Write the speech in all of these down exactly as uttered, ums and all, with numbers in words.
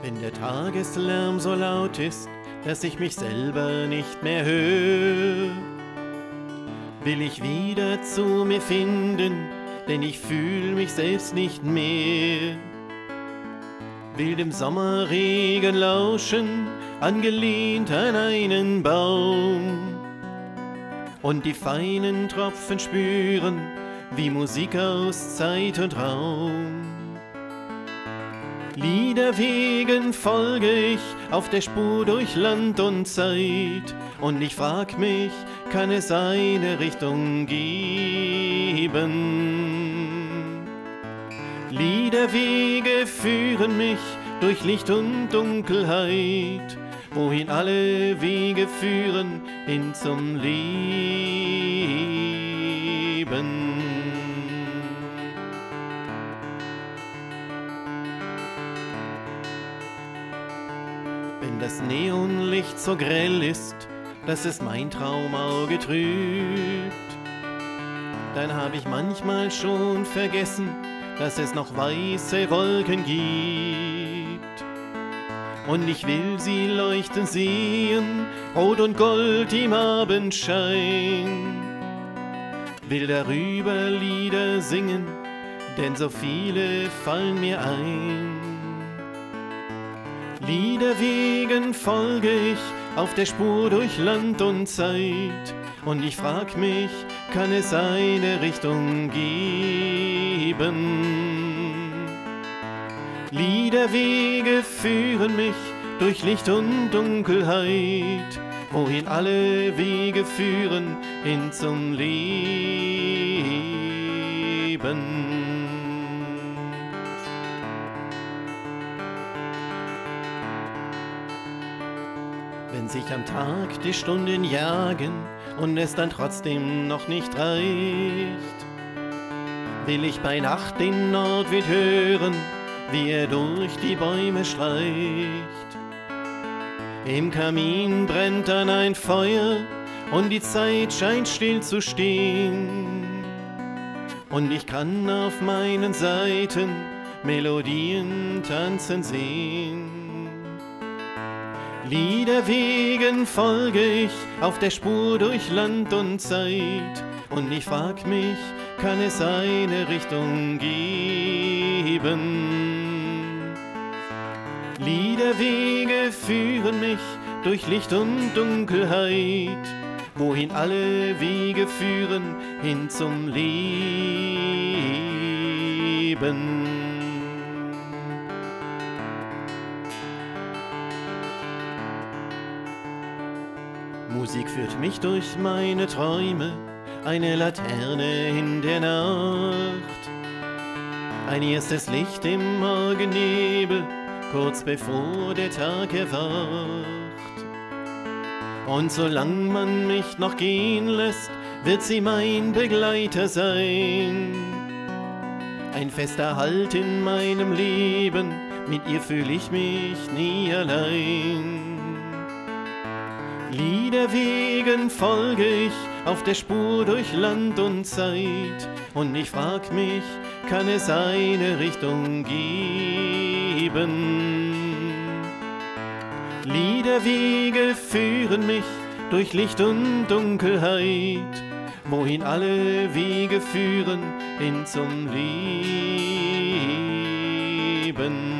Wenn der Tageslärm so laut ist, dass ich mich selber nicht mehr höre, will ich wieder zu mir finden, denn ich fühl mich selbst nicht mehr. Will dem Sommerregen lauschen, angelehnt an einen Baum, und die feinen Tropfen spüren, wie Musik aus Zeit und Raum. Lieder wegen folge ich auf der Spur durch Land und Zeit, und ich frag mich, kann es eine Richtung geben? Liederwege führen mich durch Licht und Dunkelheit, wohin alle Wege führen, hin zum Leben. Wenn das Neonlicht so grell ist, dass es mein Traumauge trübt, dann hab ich manchmal schon vergessen, dass es noch weiße Wolken gibt. Und ich will sie leuchten sehen, rot und gold im Abendschein. Will darüber Lieder singen, denn so viele fallen mir ein. Liederwegen folge ich auf der Spur durch Land und Zeit, und ich frag mich, kann es eine Richtung geben? Liederwege führen mich durch Licht und Dunkelheit, wohin alle Wege führen, hin zum Leben. Wenn sich am Tag die Stunden jagen und es dann trotzdem noch nicht reicht, will ich bei Nacht den Nordwind hören, wie er durch die Bäume streicht. Im Kamin brennt dann ein Feuer und die Zeit scheint still zu stehen, und ich kann auf meinen Seiten Melodien tanzen sehen. Liederwegen folge ich auf der Spur durch Land und Zeit, und ich frag mich, kann es eine Richtung geben? Liederwege führen mich durch Licht und Dunkelheit, wohin alle Wege führen, hin zum Leben. Musik führt mich durch meine Träume, eine Laterne in der Nacht, ein erstes Licht im Morgennebel, kurz bevor der Tag erwacht. Und solang man mich noch gehen lässt, wird sie mein Begleiter sein. Ein fester Halt in meinem Leben, mit ihr fühl ich mich nie allein. Liederwegen folge ich auf der Spur durch Land und Zeit, und ich frag mich, kann es eine Richtung geben? Liederwege führen mich durch Licht und Dunkelheit, wohin alle Wege führen, hin zum Leben.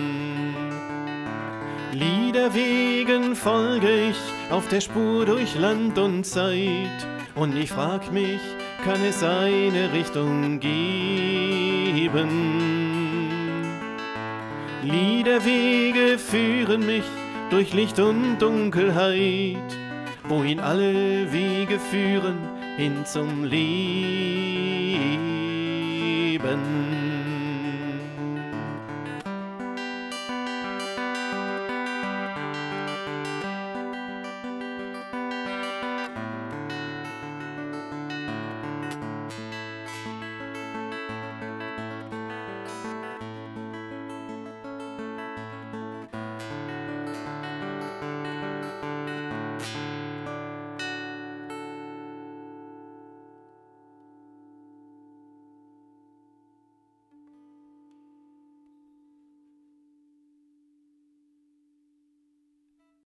Liederwegen folge ich auf der Spur durch Land und Zeit, und ich frag mich, kann es eine Richtung geben? Liederwege führen mich durch Licht und Dunkelheit, wohin alle Wege führen, hin zum Leben.